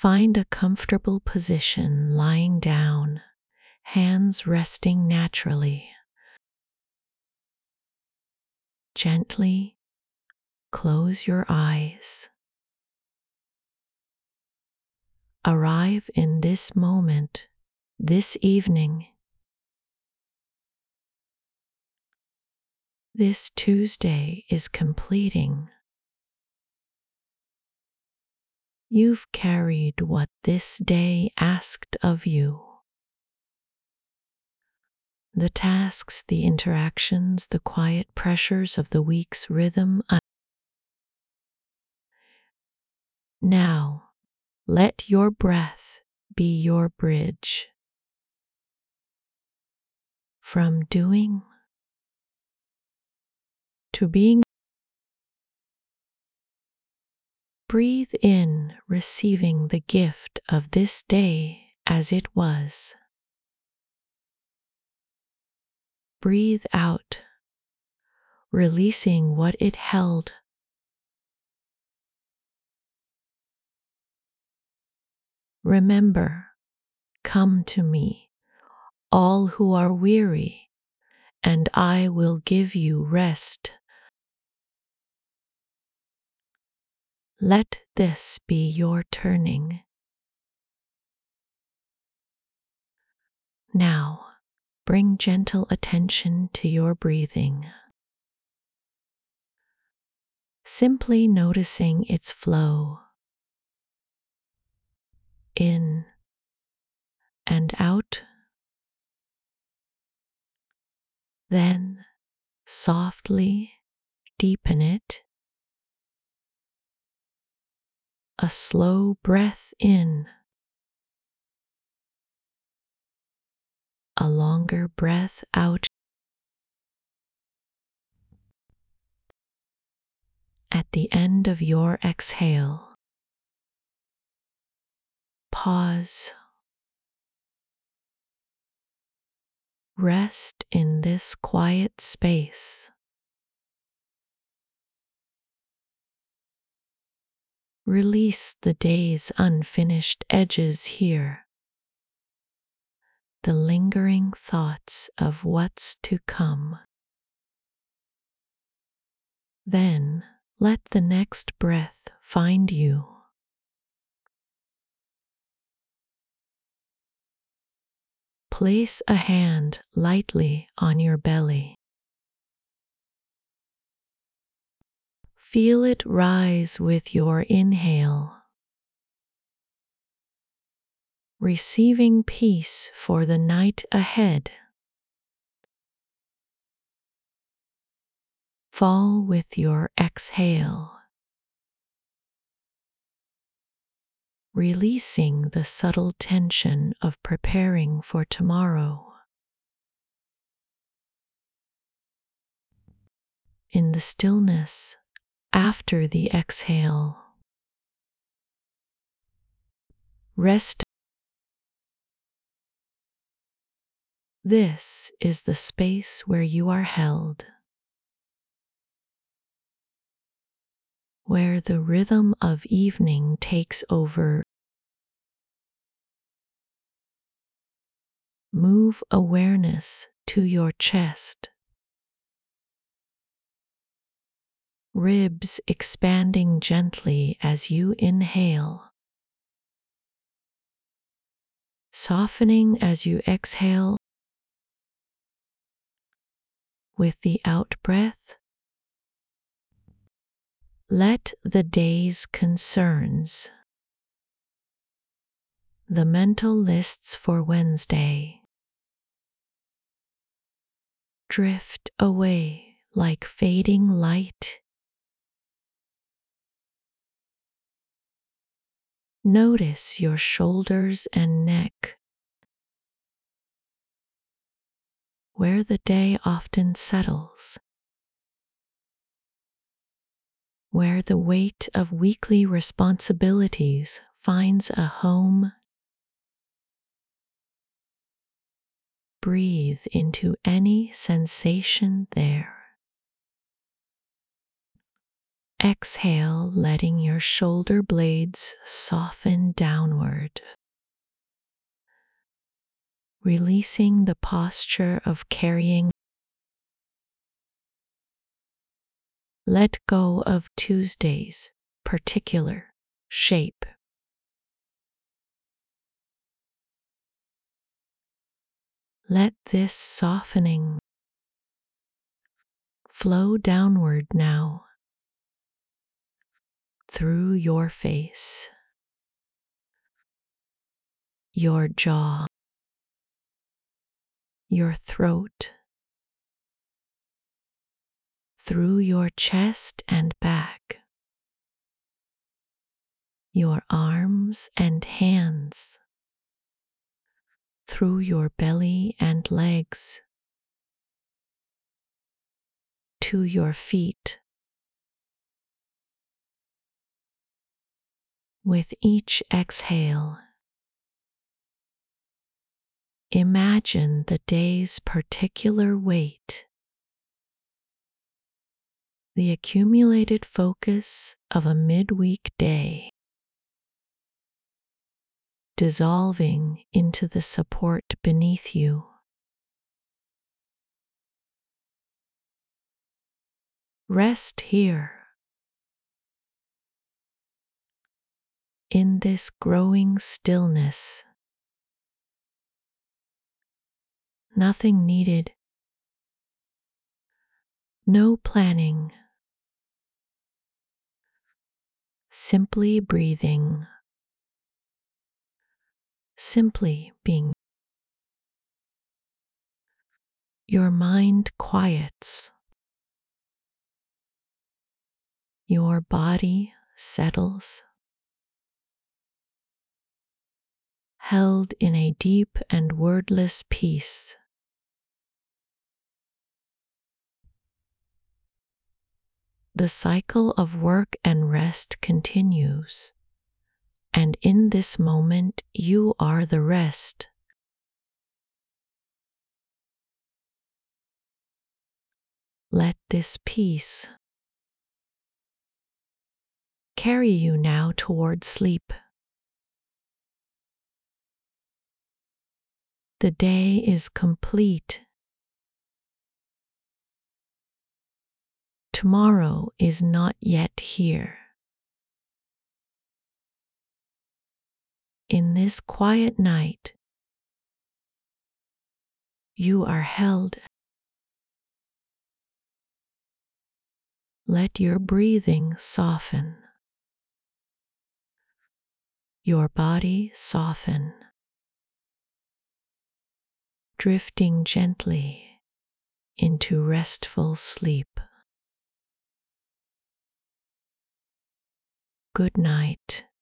Find a comfortable position lying down, hands resting naturally. Gently close your eyes. Arrive in this moment, this evening. This Tuesday is completing. You've carried what this day asked of you. The tasks, the interactions, the quiet pressures of the week's rhythm. Now, let your breath be your bridge. From doing to being. Breathe in, receiving the gift of this day as it was. Breathe out, releasing what it held. Remember, come to me, all who are weary, and I will give you rest. Let this be your turning. Now, bring gentle attention to your breathing. Simply noticing its flow. In and out. Then softly deepen it. A slow breath in. A longer breath out. At the end of your exhale, pause. Rest in this quiet space. Release the day's unfinished edges here, the lingering thoughts of what's to come. Then let the next breath find you. Place a hand lightly on your belly. Feel it rise with your inhale, receiving peace for the night ahead. Fall with your exhale, releasing the subtle tension of preparing for tomorrow. In the stillness after the exhale, rest. This is the space where you are held, where the rhythm of evening takes over. Move awareness to your chest, ribs expanding gently as you inhale, softening as you exhale. With the out-breath, let the day's concerns, the mental lists for Wednesday, drift away like fading light. Notice your shoulders and neck, where the day often settles, where the weight of weekly responsibilities finds a home. Breathe into any sensation there. Exhale, letting your shoulder blades soften downward, releasing the posture of carrying. Let go of Tuesday's particular shape. Let this softening flow downward now through your face, your jaw, your throat, through your chest and back, your arms and hands, through your belly and legs, to your feet. With each exhale, imagine the day's particular weight, the accumulated focus of a midweek day, dissolving into the support beneath you. Rest here, in this growing stillness. Nothing needed, no planning, simply breathing, simply being. Your mind quiets, your body settles, held in a deep and wordless peace. The cycle of work and rest continues, and in this moment you are the rest. Let this peace carry you now toward sleep. The day is complete. Tomorrow is not yet here. In this quiet night, you are held. Let your breathing soften, your body soften, drifting gently into restful sleep. Good night.